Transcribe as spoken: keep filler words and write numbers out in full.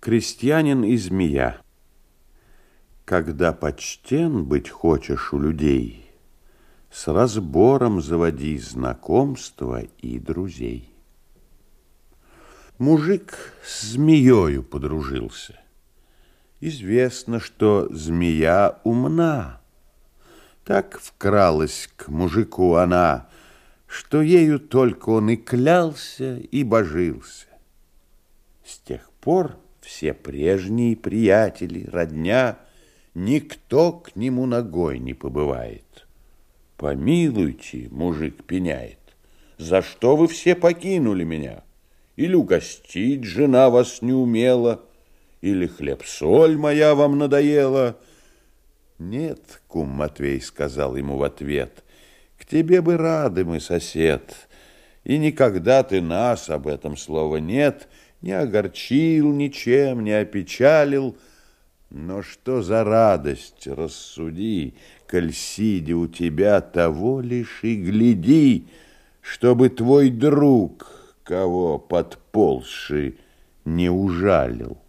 Крестьянин и змея. Когда почтен быть хочешь у людей, с разбором заводи знакомства и друзей. Мужик с змеёю подружился. Известно, что змея умна. Так вкралась к мужику она, что ею только он и клялся, и божился. С тех пор все прежние приятели, родня, никто к нему ногой не побывает. Помилуйте, мужик пеняет, за что вы все покинули меня? Или угостить жена вас не умела, или хлеб-соль моя вам надоела? Нет, кум Матвей сказал ему в ответ, к тебе бы рады мы, сосед, и никогда ты нас, об этом слова нет, не огорчил ничем, не опечалил. Но что за радость, рассуди, коль сидя у тебя, того лишь и гляди, чтобы твой друг, кого подползший, не ужалил.